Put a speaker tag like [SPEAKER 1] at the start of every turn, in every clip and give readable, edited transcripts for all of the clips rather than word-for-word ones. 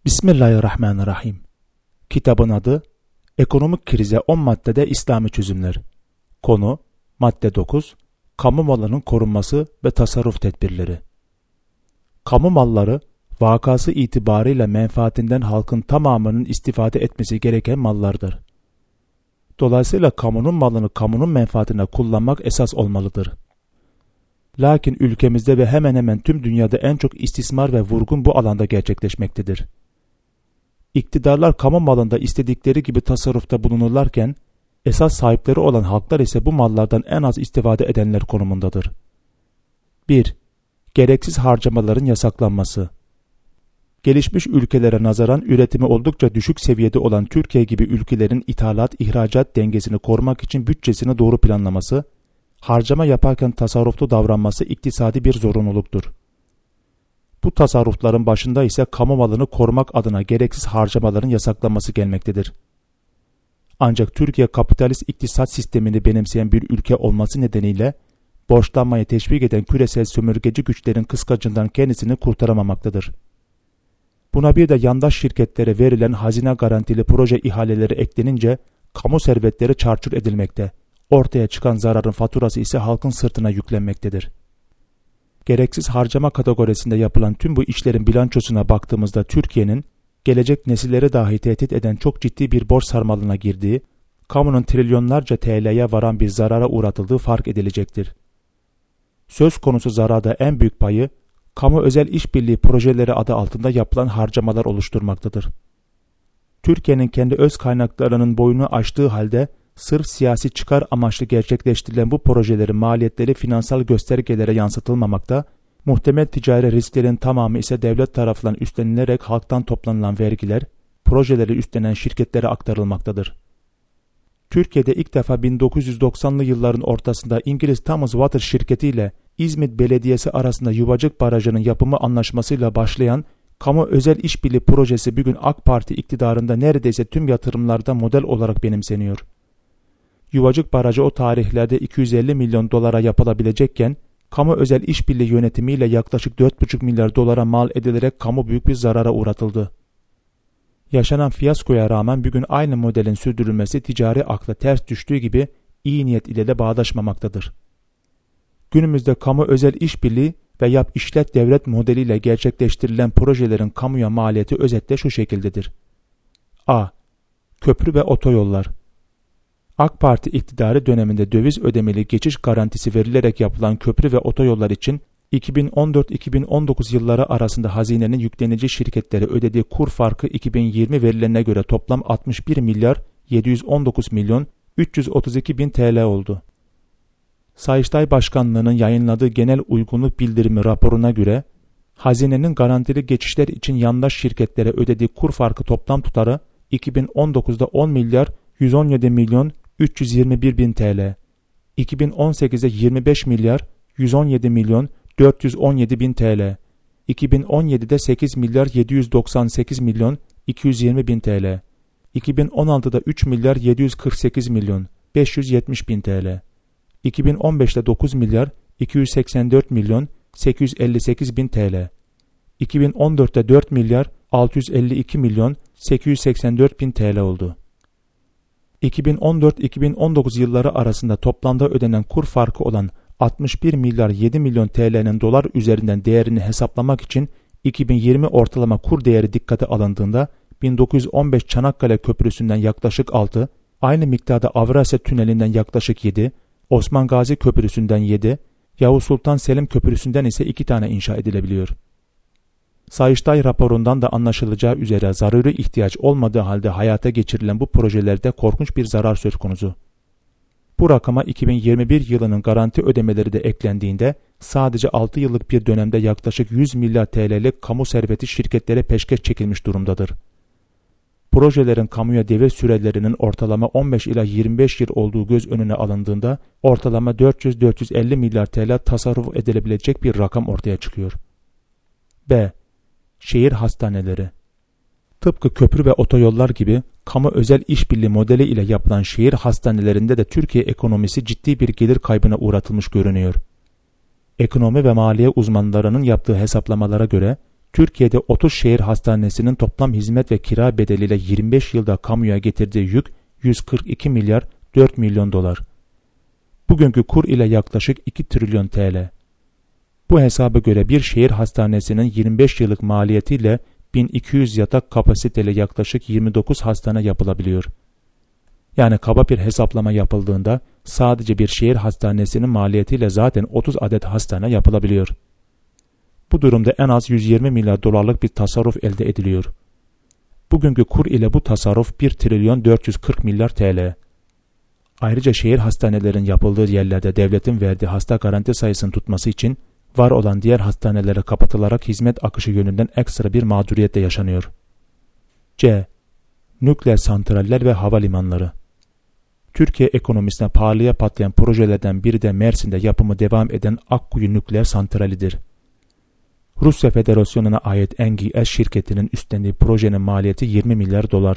[SPEAKER 1] Bismillahirrahmanirrahim. Kitabın adı Ekonomik Krize 10 Maddede İslami Çözümler. Konu Madde 9. Kamu malının korunması ve tasarruf tedbirleri. Kamu malları, vakası itibarıyla menfaatinden halkın tamamının istifade etmesi gereken mallardır. Dolayısıyla kamunun malını kamunun menfaatine kullanmak esas olmalıdır. Lakin ülkemizde ve hemen hemen tüm dünyada en çok istismar ve vurgun bu alanda gerçekleşmektedir. İktidarlar kamu malında istedikleri gibi tasarrufta bulunurlarken, esas sahipleri olan halklar ise bu mallardan en az istifade edenler konumundadır. 1. Gereksiz harcamaların yasaklanması. Gelişmiş ülkelere nazaran üretimi oldukça düşük seviyede olan Türkiye gibi ülkelerin ithalat-ihracat dengesini korumak için bütçesini doğru planlaması, harcama yaparken tasarruflu davranması iktisadi bir zorunluluktur. Bu tasarrufların başında ise kamu malını korumak adına gereksiz harcamaların yasaklanması gelmektedir. Ancak Türkiye kapitalist iktisat sistemini benimseyen bir ülke olması nedeniyle borçlanmayı teşvik eden küresel sömürgeci güçlerin kıskacından kendisini kurtaramamaktadır. Buna bir de yandaş şirketlere verilen hazine garantili proje ihaleleri eklenince kamu servetleri çarçur edilmekte, ortaya çıkan zararın faturası ise halkın sırtına yüklenmektedir. Gereksiz harcama kategorisinde yapılan tüm bu işlerin bilançosuna baktığımızda Türkiye'nin gelecek nesilleri dahi tehdit eden çok ciddi bir borç sarmalına girdiği, kamunun trilyonlarca TL'ye varan bir zarara uğratıldığı fark edilecektir. Söz konusu zararda en büyük payı, kamu özel işbirliği projeleri adı altında yapılan harcamalar oluşturmaktadır. Türkiye'nin kendi öz kaynaklarının boyunu aştığı halde, sırf siyasi çıkar amaçlı gerçekleştirilen bu projelerin maliyetleri finansal göstergelere yansıtılmamakta, muhtemel ticari risklerin tamamı ise devlet tarafından üstlenilerek halktan toplanılan vergiler, projeleri üstlenen şirketlere aktarılmaktadır. Türkiye'de ilk defa 1990'lı yılların ortasında İngiliz Thames Water şirketi ile İzmit Belediyesi arasında Yuvacık Barajı'nın yapımı anlaşmasıyla başlayan kamu özel işbirliği projesi bugün AK Parti iktidarında neredeyse tüm yatırımlarda model olarak benimseniyor. Yuvacık Barajı o tarihlerde 250 milyon dolara yapılabilecekken, kamu özel işbirliği yönetimiyle yaklaşık 4,5 milyar dolara mal edilerek kamu büyük bir zarara uğratıldı. Yaşanan fiyaskoya rağmen bugün aynı modelin sürdürülmesi ticari akla ters düştüğü gibi iyi niyet ile de bağdaşmamaktadır. Günümüzde kamu özel işbirliği ve yap işlet devlet modeliyle gerçekleştirilen projelerin kamuya maliyeti özetle şu şekildedir. A. Köprü ve otoyollar. AK Parti iktidarı döneminde döviz ödemeli geçiş garantisi verilerek yapılan köprü ve otoyollar için 2014-2019 yılları arasında hazinenin yüklenici şirketlere ödediği kur farkı 2020 verilerine göre toplam 61 milyar 719 milyon 332 bin TL oldu. Sayıştay Başkanlığı'nın yayınladığı genel uygunluk bildirimi raporuna göre, hazinenin garantili geçişler için yandaş şirketlere ödediği kur farkı toplam tutarı 2019'da 10 milyar 117 milyon 321 bin TL, 2018'de 25 milyar 117 milyon 417 bin TL, 2017'de 8 milyar 798 milyon 220 bin TL, 2016'da 3 milyar 748 milyon 570 bin TL, 2015'te 9 milyar 284 milyon 858 bin TL, 2014'te 4 milyar 652 milyon 884 bin TL oldu. 2014-2019 yılları arasında toplamda ödenen kur farkı olan 61 milyar 7 milyon TL'nin dolar üzerinden değerini hesaplamak için 2020 ortalama kur değeri dikkate alındığında 1915 Çanakkale Köprüsü'nden yaklaşık 6, aynı miktarda Avrasya Tüneli'nden yaklaşık 7, Osman Gazi Köprüsü'nden 7, Yavuz Sultan Selim Köprüsü'nden ise 2 tane inşa edilebiliyor. Sayıştay raporundan da anlaşılacağı üzere zaruri ihtiyaç olmadığı halde hayata geçirilen bu projelerde korkunç bir zarar söz konusu. Bu rakama 2021 yılının garanti ödemeleri de eklendiğinde sadece 6 yıllık bir dönemde yaklaşık 100 milyar TL'lik kamu serveti şirketlere peşkeş çekilmiş durumdadır. Projelerin kamuya devir sürelerinin ortalama 15 ila 25 yıl olduğu göz önüne alındığında ortalama 400-450 milyar TL tasarruf edilebilecek bir rakam ortaya çıkıyor. B. Şehir hastaneleri. Tıpkı köprü ve otoyollar gibi kamu özel işbirliği modeli ile yapılan şehir hastanelerinde de Türkiye ekonomisi ciddi bir gelir kaybına uğratılmış görünüyor. Ekonomi ve maliye uzmanlarının yaptığı hesaplamalara göre Türkiye'de 30 şehir hastanesinin toplam hizmet ve kira bedeliyle 25 yılda kamuya getirdiği yük 142 milyar 4 milyon dolar. Bugünkü kur ile yaklaşık 2 trilyon TL. Bu hesaba göre bir şehir hastanesinin 25 yıllık maliyetiyle 1200 yatak kapasiteli yaklaşık 29 hastane yapılabiliyor. Yani kaba bir hesaplama yapıldığında sadece bir şehir hastanesinin maliyetiyle zaten 30 adet hastane yapılabiliyor. Bu durumda en az 120 milyar dolarlık bir tasarruf elde ediliyor. Bugünkü kur ile bu tasarruf 1 trilyon 440 milyar TL. Ayrıca şehir hastanelerin yapıldığı yerlerde devletin verdiği hasta garanti sayısını tutması için var olan diğer hastanelere kapatılarak hizmet akışı yönünden ekstra bir mağduriyet de yaşanıyor. C. Nükleer santraller ve havalimanları. Türkiye ekonomisine pahalıya patlayan projelerden biri de Mersin'de yapımı devam eden Akkuyu Nükleer Santrali'dir. Rusya Federasyonu'na ait NGS şirketinin üstlendiği projenin maliyeti 20 milyar dolar.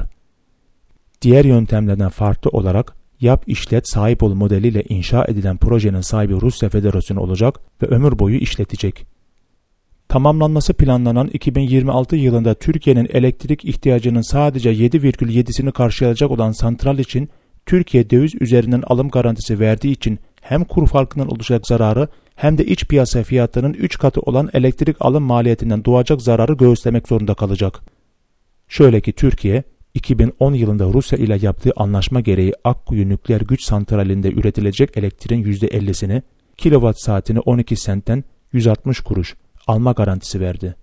[SPEAKER 1] Diğer yöntemlerden farklı olarak yap işlet sahip ol modeliyle inşa edilen projenin sahibi Rusya Federasyonu olacak ve ömür boyu işletecek. Tamamlanması planlanan 2026 yılında Türkiye'nin elektrik ihtiyacının sadece 7,7'sini karşılayacak olan santral için Türkiye döviz üzerinden alım garantisi verdiği için hem kur farkından oluşacak zararı hem de iç piyasa fiyatlarının 3 katı olan elektrik alım maliyetinden doğacak zararı göğüslemek zorunda kalacak. Şöyle ki Türkiye, 2010 yılında Rusya ile yaptığı anlaşma gereği Akkuyu Nükleer Güç Santrali'nde üretilecek elektriğin %50'sini, kilowatt saatini 12 sentten 160 kuruş alma garantisi verdi.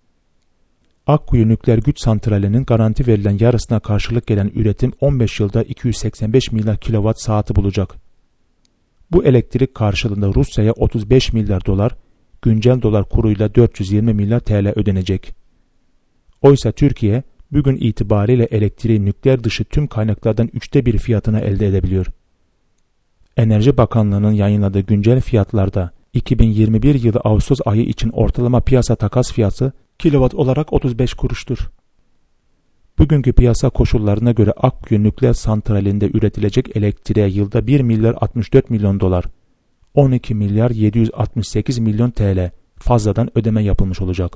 [SPEAKER 1] Akkuyu Nükleer Güç Santrali'nin garanti verilen yarısına karşılık gelen üretim 15 yılda 285 milyar kilowatt saati bulacak. Bu elektrik karşılığında Rusya'ya 35 milyar dolar, güncel dolar kuruyla 420 milyar TL ödenecek. Oysa Türkiye, bugün itibariyle elektriği nükleer dışı tüm kaynaklardan 1/3 fiyatına elde edebiliyor. Enerji Bakanlığı'nın yayınladığı güncel fiyatlarda 2021 yılı Ağustos ayı için ortalama piyasa takas fiyatı kilowatt olarak 35 kuruştur. Bugünkü piyasa koşullarına göre Akkuyu Nükleer Santrali'nde üretilecek elektriğe yılda 1 milyar 64 milyon dolar, 12 milyar 768 milyon TL fazladan ödeme yapılmış olacak.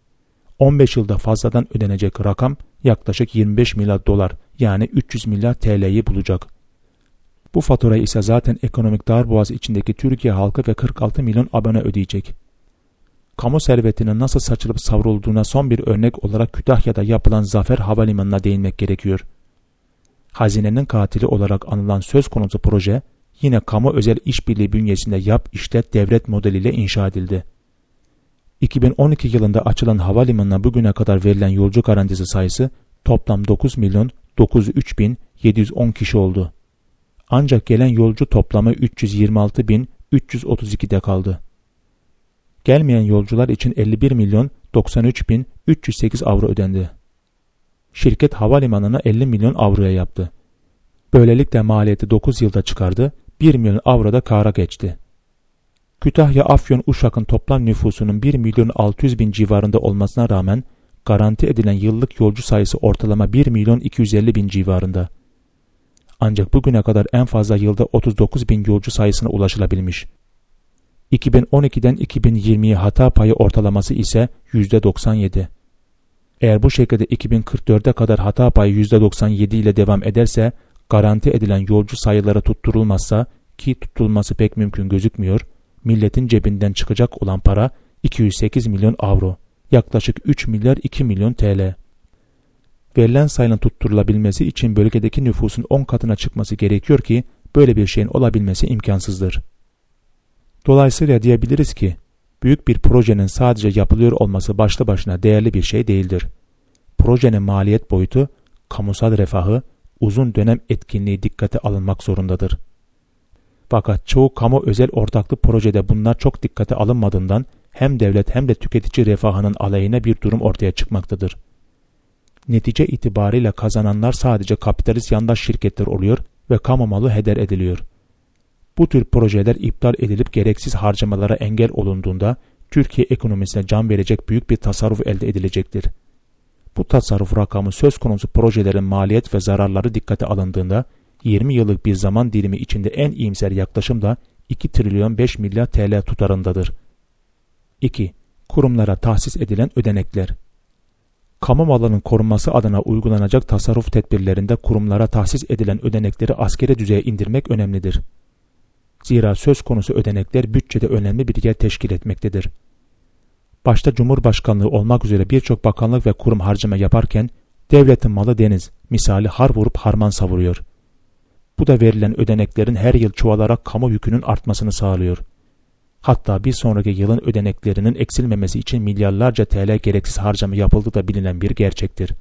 [SPEAKER 1] 15 yılda fazladan ödenecek rakam yaklaşık 25 milyar dolar yani 300 milyar TL'yi bulacak. Bu faturayı ise zaten ekonomik darboğaz içindeki Türkiye halkı ve 46 milyon abone ödeyecek. Kamu servetinin nasıl saçılıp savrulduğuna son bir örnek olarak Kütahya'da yapılan Zafer Havalimanı'na değinmek gerekiyor. Hazinenin katili olarak anılan söz konusu proje yine kamu özel işbirliği bünyesinde yap işlet devlet modeliyle inşa edildi. 2012 yılında açılan havalimanına bugüne kadar verilen yolcu garantisi sayısı toplam 9 milyon 903 bin 710 kişi oldu. Ancak gelen yolcu toplamı 326 bin 332'de kaldı. Gelmeyen yolcular için 51 milyon 93 bin 308 avro ödendi. Şirket havalimanına 50 milyon avroya yaptı. Böylelikle maliyeti 9 yılda çıkardı, 1 milyon avroda kâra geçti. Kütahya, Afyon, Uşak'ın toplam nüfusunun 1 milyon 600 bin civarında olmasına rağmen garanti edilen yıllık yolcu sayısı ortalama 1 milyon 250 bin civarında. Ancak bugüne kadar en fazla yılda 39 bin yolcu sayısına ulaşılabilmiş. 2012'den 2020'ye hata payı ortalaması ise %97. Eğer bu şekilde 2044'e kadar hata payı %97 ile devam ederse, garanti edilen yolcu sayıları tutturulmazsa, ki tutulması pek mümkün gözükmüyor, milletin cebinden çıkacak olan para 208 milyon avro, yaklaşık 3 milyar 2 milyon TL. Verilen sayının tutturulabilmesi için bölgedeki nüfusun 10 katına çıkması gerekiyor ki böyle bir şeyin olabilmesi imkansızdır. Dolayısıyla diyebiliriz ki büyük bir projenin sadece yapılıyor olması başlı başına değerli bir şey değildir. Projenin maliyet boyutu, kamusal refahı, uzun dönem etkinliği dikkate alınmak zorundadır. Fakat çoğu kamu özel ortaklı projede bunlar çok dikkate alınmadığından hem devlet hem de tüketici refahının aleyhine bir durum ortaya çıkmaktadır. Netice itibariyle kazananlar sadece kapitalist yandaş şirketler oluyor ve kamu malı heder ediliyor. Bu tür projeler iptal edilip gereksiz harcamalara engel olunduğunda Türkiye ekonomisine can verecek büyük bir tasarruf elde edilecektir. Bu tasarruf rakamı söz konusu projelerin maliyet ve zararları dikkate alındığında 20 yıllık bir zaman dilimi içinde en iyimser yaklaşım da 2 trilyon 5 milyar TL tutarındadır. 2. Kurumlara tahsis edilen ödenekler. Kamu malının korunması adına uygulanacak tasarruf tedbirlerinde kurumlara tahsis edilen ödenekleri asgari düzeye indirmek önemlidir. Zira söz konusu ödenekler bütçede önemli bir yer teşkil etmektedir. Başta Cumhurbaşkanlığı olmak üzere birçok bakanlık ve kurum harcama yaparken devletin malı deniz misali har vurup harman savuruyor. Bu da verilen ödeneklerin her yıl çoğalarak kamu yükünün artmasını sağlıyor. Hatta bir sonraki yılın ödeneklerinin eksilmemesi için milyarlarca TL gereksiz harcama yapıldığı da bilinen bir gerçektir.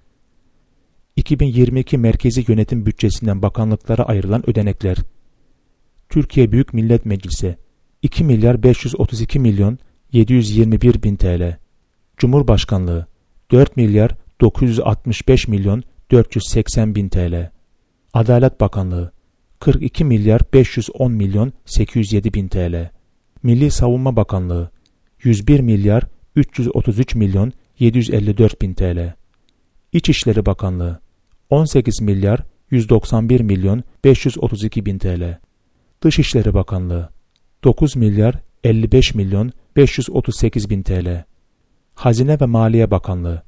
[SPEAKER 1] 2022 Merkezi Yönetim Bütçesinden bakanlıklara ayrılan ödenekler: Türkiye Büyük Millet Meclisi 2 milyar 532 milyon 721 bin TL, Cumhurbaşkanlığı 4 milyar 965 milyon 480 bin TL, Adalet Bakanlığı 42 milyar 510 milyon 807 bin TL, Milli Savunma Bakanlığı 101 milyar 333 milyon 754 bin TL, İçişleri Bakanlığı 18 milyar 191 milyon 532 bin TL, Dışişleri Bakanlığı 9 milyar 55 milyon 538 bin TL, Hazine ve Maliye Bakanlığı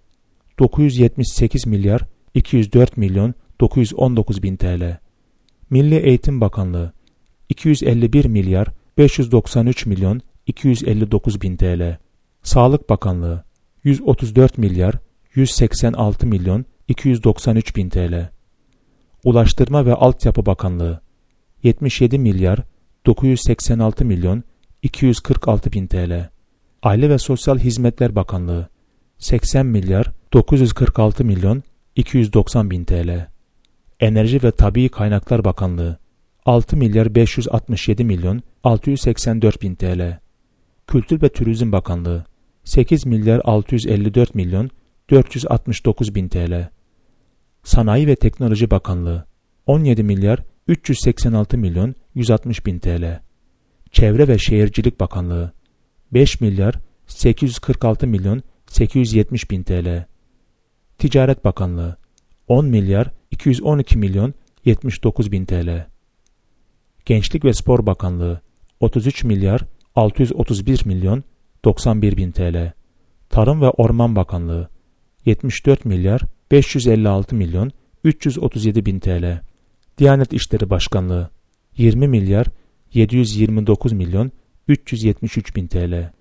[SPEAKER 1] 978 milyar 204 milyon 919 bin TL, Milli Eğitim Bakanlığı 251 milyar 593 milyon 259 bin TL, Sağlık Bakanlığı 134 milyar 186 milyon 293 bin TL, Ulaştırma ve Altyapı Bakanlığı 77 milyar 986 milyon 246 bin TL, Aile ve Sosyal Hizmetler Bakanlığı 80 milyar 946 milyon 290 bin TL, Enerji ve Tabii Kaynaklar Bakanlığı 6 milyar 567 milyon 684 bin TL, Kültür ve Turizm Bakanlığı 8 milyar 654 milyon 469 bin TL, Sanayi ve Teknoloji Bakanlığı 17 milyar 386 milyon 160 bin TL, Çevre ve Şehircilik Bakanlığı 5 milyar 846 milyon 870 bin TL, Ticaret Bakanlığı 10 milyar 212 milyon 79 bin TL, Gençlik ve Spor Bakanlığı 33 milyar 631 milyon 91 bin TL, Tarım ve Orman Bakanlığı 74 milyar 556 milyon 337 bin TL, Diyanet İşleri Başkanlığı 20 milyar 729 milyon 373 bin TL.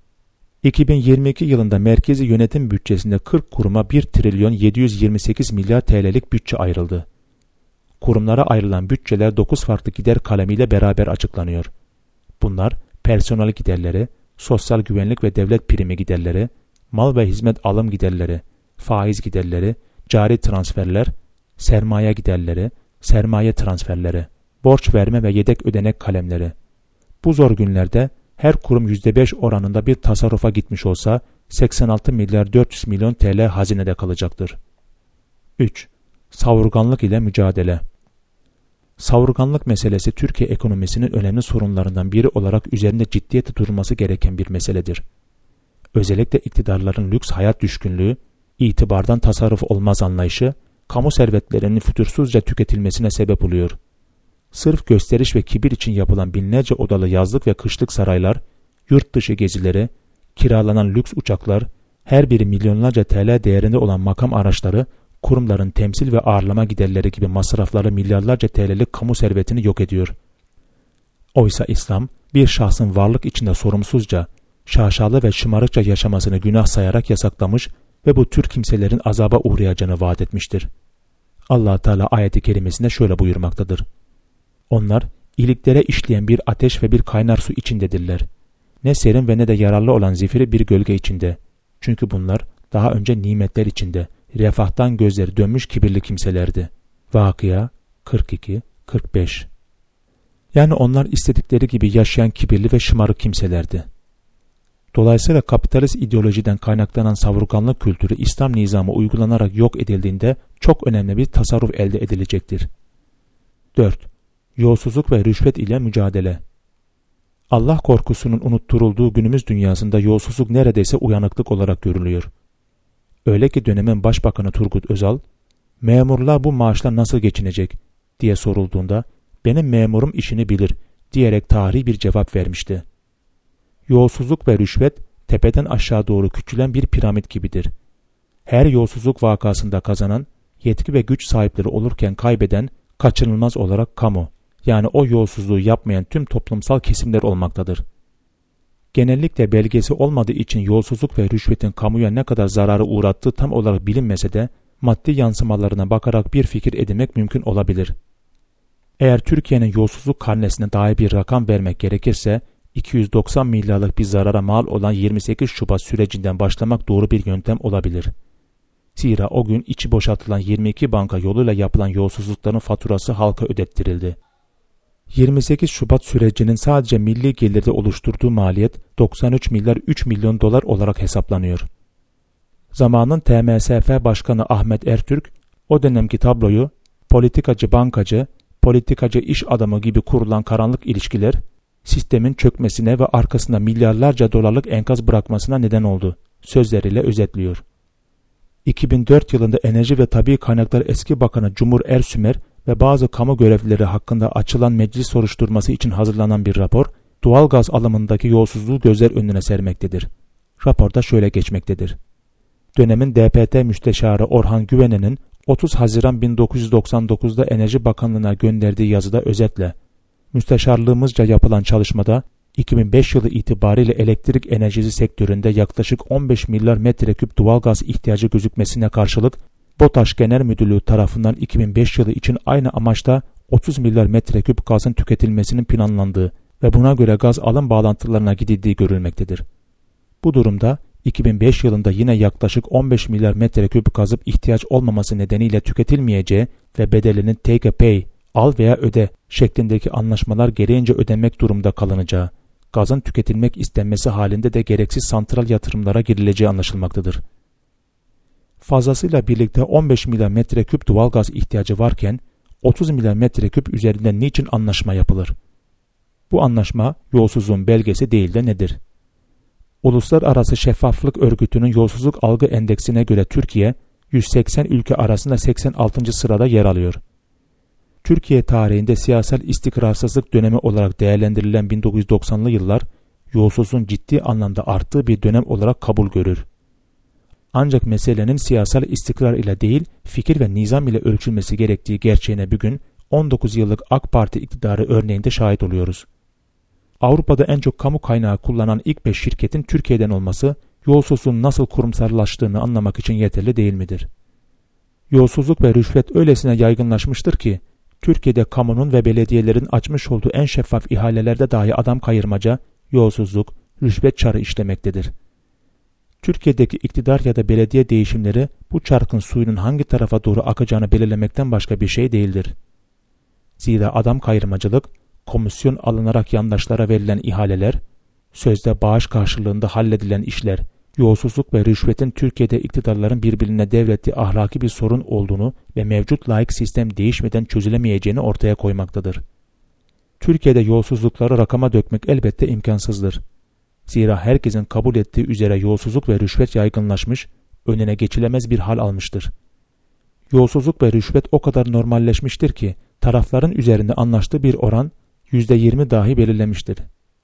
[SPEAKER 1] 2022 yılında merkezi yönetim bütçesinde 40 kuruma 1 trilyon 728 milyar TL'lik bütçe ayrıldı. Kurumlara ayrılan bütçeler 9 farklı gider kalemiyle beraber açıklanıyor. Bunlar personel giderleri, sosyal güvenlik ve devlet primi giderleri, mal ve hizmet alım giderleri, faiz giderleri, cari transferler, sermaye giderleri, sermaye transferleri, borç verme ve yedek ödenek kalemleri. Bu zor günlerde her kurum %5 oranında bir tasarrufa gitmiş olsa 86 milyar 400 milyon TL hazinede kalacaktır. 3. Savurganlık ile mücadele. Savurganlık meselesi Türkiye ekonomisinin önemli sorunlarından biri olarak üzerinde ciddiyetle durulması gereken bir meseledir. Özellikle iktidarların lüks hayat düşkünlüğü, itibardan tasarruf olmaz anlayışı, kamu servetlerinin fütursuzca tüketilmesine sebep oluyor. Sırf gösteriş ve kibir için yapılan binlerce odalı yazlık ve kışlık saraylar, yurt dışı gezileri, kiralanan lüks uçaklar, her biri milyonlarca TL değerinde olan makam araçları, kurumların temsil ve ağırlama giderleri gibi masrafları milyarlarca TL'lik kamu servetini yok ediyor. Oysa İslam, bir şahsın varlık içinde sorumsuzca, şaşalı ve şımarıkça yaşamasını günah sayarak yasaklamış ve bu tür kimselerin azaba uğrayacağını vaat etmiştir. Allah Teala ayet-i kerimesinde şöyle buyurmaktadır: Onlar iliklere işleyen bir ateş ve bir kaynar su içindedirler. Ne serin ve ne de yararlı olan zifiri bir gölge içinde. Çünkü bunlar daha önce nimetler içinde, refahtan gözleri dönmüş kibirli kimselerdi. Vakıa 42-45. Yani onlar istedikleri gibi yaşayan kibirli ve şımarık kimselerdi. Dolayısıyla kapitalist ideolojiden kaynaklanan savurganlık kültürü İslam nizamı uygulanarak yok edildiğinde çok önemli bir tasarruf elde edilecektir. 4. Yolsuzluk ve rüşvet ile mücadele. Allah korkusunun unutturulduğu günümüz dünyasında yolsuzluk neredeyse uyanıklık olarak görülüyor. Öyle ki dönemin Başbakanı Turgut Özal, "Memurlar bu maaşla nasıl geçinecek?" diye sorulduğunda, "Benim memurum işini bilir" diyerek tarihi bir cevap vermişti. Yolsuzluk ve rüşvet tepeden aşağı doğru küçülen bir piramit gibidir. Her yolsuzluk vakasında kazanan, yetki ve güç sahipleri olurken kaybeden kaçınılmaz olarak kamu, yani o yolsuzluğu yapmayan tüm toplumsal kesimler olmaktadır. Genellikle belgesi olmadığı için yolsuzluk ve rüşvetin kamuya ne kadar zararı uğrattığı tam olarak bilinmese de maddi yansımalarına bakarak bir fikir edinmek mümkün olabilir. Eğer Türkiye'nin yolsuzluk karnesine dair bir rakam vermek gerekirse, 290 milyarlık bir zarara mal olan 28 Şubat sürecinden başlamak doğru bir yöntem olabilir. Zira o gün içi boşaltılan 22 banka yoluyla yapılan yolsuzlukların faturası halka ödettirildi. 28 Şubat sürecinin sadece milli gelirde oluşturduğu maliyet 93 milyar 3 milyon dolar olarak hesaplanıyor. Zamanın TMSF Başkanı Ahmet Ertürk, o dönemki tabloyu politikacı bankacı, politikacı iş adamı gibi kurulan karanlık ilişkiler, sistemin çökmesine ve arkasında milyarlarca dolarlık enkaz bırakmasına neden oldu sözleriyle özetliyor. 2004 yılında Enerji ve Tabii Kaynaklar Eski Bakanı Cumhur Ersümer ve bazı kamu görevlileri hakkında açılan meclis soruşturması için hazırlanan bir rapor, doğalgaz alımındaki yolsuzluğu gözler önüne sermektedir. Raporda şöyle geçmektedir. Dönemin DPT Müsteşarı Orhan Güvenen'in 30 Haziran 1999'da Enerji Bakanlığı'na gönderdiği yazıda özetle, müsteşarlığımızca yapılan çalışmada 2005 yılı itibariyle elektrik enerjisi sektöründe yaklaşık 15 milyar metreküp doğalgaz ihtiyacı gözükmesine karşılık, BOTAŞ Genel Müdürlüğü tarafından 2005 yılı için aynı amaçta 30 milyar metreküp gazın tüketilmesinin planlandığı ve buna göre gaz alım bağlantılarına gidildiği görülmektedir. Bu durumda 2005 yılında yine yaklaşık 15 milyar metreküp gazın ihtiyaç olmaması nedeniyle tüketilmeyeceği ve bedelinin take a pay, al veya öde şeklindeki anlaşmalar gereğince ödenmek durumunda kalınacağı, gazın tüketilmek istenmesi halinde de gereksiz santral yatırımlara girileceği anlaşılmaktadır. Fazlasıyla birlikte 15 milyar metreküp doğalgaz ihtiyacı varken 30 milyar metreküp üzerinden niçin anlaşma yapılır? Bu anlaşma yolsuzluğun belgesi değil de nedir? Uluslararası Şeffaflık Örgütü'nün yolsuzluk algı endeksine göre Türkiye 180 ülke arasında 86. sırada yer alıyor. Türkiye tarihinde siyasal istikrarsızlık dönemi olarak değerlendirilen 1990'lı yıllar yolsuzluğun ciddi anlamda arttığı bir dönem olarak kabul görür. Ancak meselenin siyasal istikrar ile değil, fikir ve nizam ile ölçülmesi gerektiği gerçeğine bugün 19 yıllık AK Parti iktidarı örneğinde şahit oluyoruz. Avrupa'da en çok kamu kaynağı kullanan ilk 5 şirketin Türkiye'den olması, yolsuzluğun nasıl kurumsallaştığını anlamak için yeterli değil midir? Yolsuzluk ve rüşvet öylesine yaygınlaşmıştır ki, Türkiye'de kamunun ve belediyelerin açmış olduğu en şeffaf ihalelerde dahi adam kayırmaca, yolsuzluk, rüşvet çarı işlemektedir. Türkiye'deki iktidar ya da belediye değişimleri bu çarkın suyunun hangi tarafa doğru akacağını belirlemekten başka bir şey değildir. Zira adam kayırmacılık, komisyon alınarak yandaşlara verilen ihaleler, sözde bağış karşılığında halledilen işler, yolsuzluk ve rüşvetin Türkiye'de iktidarların birbirine devrettiği ahlaki bir sorun olduğunu ve mevcut laik sistem değişmeden çözülemeyeceğini ortaya koymaktadır. Türkiye'de yolsuzlukları rakama dökmek elbette imkansızdır. Zira herkesin kabul ettiği üzere yolsuzluk ve rüşvet yaygınlaşmış, önüne geçilemez bir hal almıştır. Yolsuzluk ve rüşvet o kadar normalleşmiştir ki, tarafların üzerinde anlaştığı bir oran %20 dahi belirlemiştir.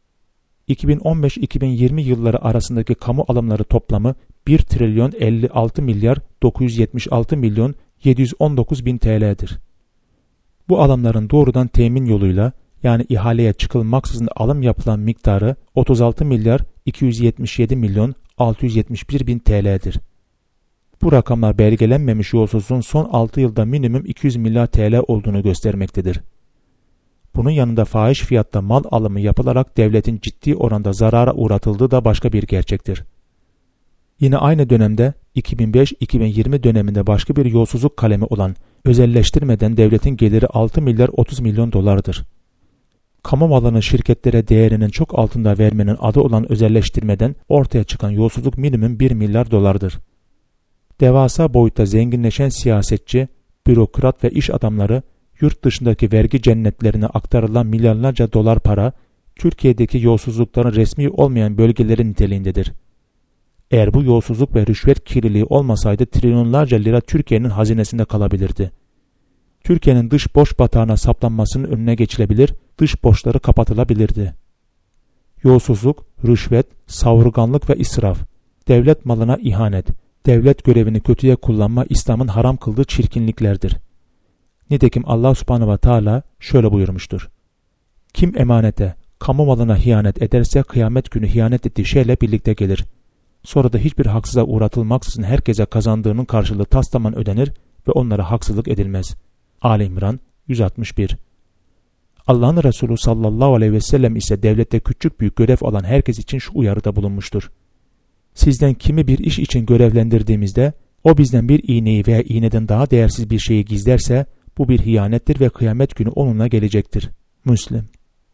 [SPEAKER 1] 2015-2020 yılları arasındaki kamu alımları toplamı 1 trilyon 56 milyar 976 milyon 719 bin TL'dir. Bu alımların doğrudan temin yoluyla, yani ihaleye çıkılmaksızın alım yapılan miktarı 36 milyar 277 milyon 671 bin TL'dir. Bu rakamlar belgelenmemiş yolsuzluğun son 6 yılda minimum 200 milyar TL olduğunu göstermektedir. Bunun yanında fahiş fiyatta mal alımı yapılarak devletin ciddi oranda zarara uğratıldığı da başka bir gerçektir. Yine aynı dönemde 2005-2020 döneminde başka bir yolsuzluk kalemi olan özelleştirmeden devletin geliri 6 milyar 30 milyon dolardır. Kamu malını şirketlere değerinin çok altında vermenin adı olan özelleştirmeden ortaya çıkan yolsuzluk minimum 1 milyar dolardır. Devasa boyutta zenginleşen siyasetçi, bürokrat ve iş adamları, yurt dışındaki vergi cennetlerine aktarılan milyarlarca dolar para, Türkiye'deki yolsuzlukların resmi olmayan bölgeleri niteliğindedir. Eğer bu yolsuzluk ve rüşvet kirliliği olmasaydı trilyonlarca lira Türkiye'nin hazinesinde kalabilirdi. Türkiye'nin dış borç batağına saplanmasının önüne geçilebilir, dış borçları kapatılabilirdi. Yolsuzluk, rüşvet, savurganlık ve israf, devlet malına ihanet, Devlet görevini kötüye kullanma İslam'ın haram kıldığı çirkinliklerdir. Nitekim Allah Subhanahu ve Teala şöyle buyurmuştur. Kim emanete, kamu malına hıyanet ederse kıyamet günü hıyanet ettiği şeyle birlikte gelir. Sonra da hiçbir haksıza uğratılmaksızın herkese kazandığının karşılığı taslaman ödenir ve onlara haksızlık edilmez. Ali İmran 161. Allah'ın Resulü sallallahu aleyhi ve sellem ise devlette küçük büyük görev alan herkes için şu uyarıda bulunmuştur. Sizden kimi bir iş için görevlendirdiğimizde o bizden bir iğneyi veya iğneden daha değersiz bir şeyi gizlerse bu bir hıyanettir ve kıyamet günü onunla gelecektir. Müslim.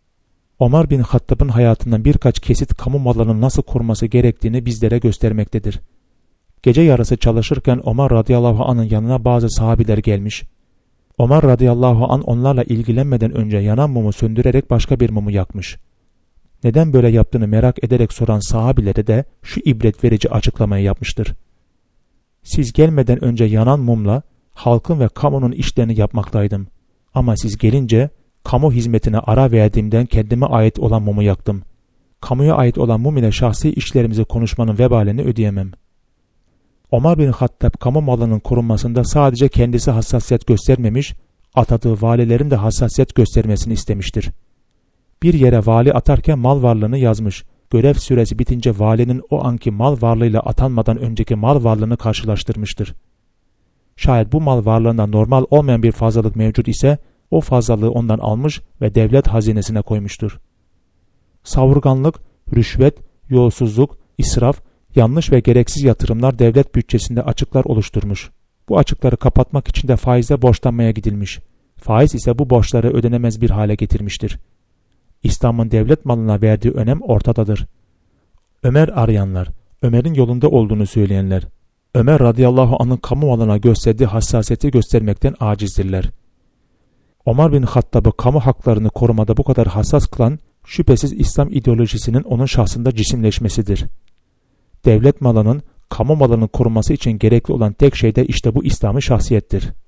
[SPEAKER 1] Ömer bin Hattab'ın hayatından birkaç kesit kamu mallarının nasıl korunması gerektiğini bizlere göstermektedir. Gece yarısı çalışırken Ömer radıyallahu anh'ın yanına bazı sahabiler gelmiş. Ömer radıyallahu anh onlarla ilgilenmeden önce yanan mumu söndürerek başka bir mumu yakmış. Neden böyle yaptığını merak ederek soran sahabilere de şu ibret verici açıklamayı yapmıştır. Siz gelmeden önce yanan mumla halkın ve kamunun işlerini yapmaktaydım. Ama siz gelince kamu hizmetine ara verdiğimden kendime ait olan mumu yaktım. Kamuya ait olan mum ile şahsi işlerimizi konuşmanın vebalini ödeyemem. Ömer bin Hattab kamu malının korunmasında sadece kendisi hassasiyet göstermemiş, atadığı valilerin de hassasiyet göstermesini istemiştir. Bir yere vali atarken mal varlığını yazmış. Görev süresi bitince valinin o anki mal varlığıyla atanmadan önceki mal varlığını karşılaştırmıştır. Şayet bu mal varlığında normal olmayan bir fazlalık mevcut ise o fazlalığı ondan almış ve devlet hazinesine koymuştur. Savurganlık, rüşvet, yolsuzluk, israf, yanlış ve gereksiz yatırımlar devlet bütçesinde açıklar oluşturmuş. Bu açıkları kapatmak için de faizle borçlanmaya gidilmiş. Faiz ise bu borçları ödenemez bir hale getirmiştir. İslam'ın devlet malına verdiği önem ortadadır. Ömer arayanlar, Ömer'in yolunda olduğunu söyleyenler, Ömer radıyallahu anh'ın kamu malına gösterdiği hassasiyeti göstermekten acizdirler. Ömer bin Hattab'ı kamu haklarını korumada bu kadar hassas kılan, şüphesiz İslam ideolojisinin onun şahsında cisimleşmesidir. Devlet malının, kamu malının korunması için gerekli olan tek şey de işte bu İslami şahsiyettir.